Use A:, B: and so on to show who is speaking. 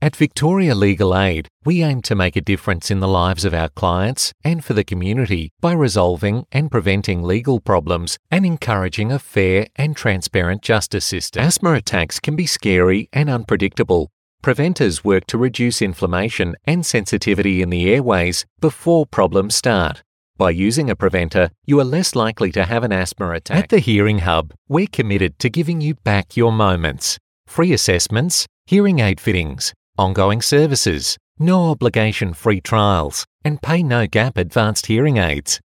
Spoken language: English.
A: At Victoria Legal Aid, we aim to make a difference in the lives of our clients and for the community by resolving and preventing legal problems and encouraging a fair and transparent justice system. Asthma attacks can be scary and unpredictable. Preventers work to reduce inflammation and sensitivity in the airways before problems start. By using a preventer, you are less likely to have an asthma attack. At the Hearing Hub, we're committed to giving you back your moments. Free assessments, hearing aid fittings, ongoing services, no obligation free trials, and pay no gap advanced hearing aids.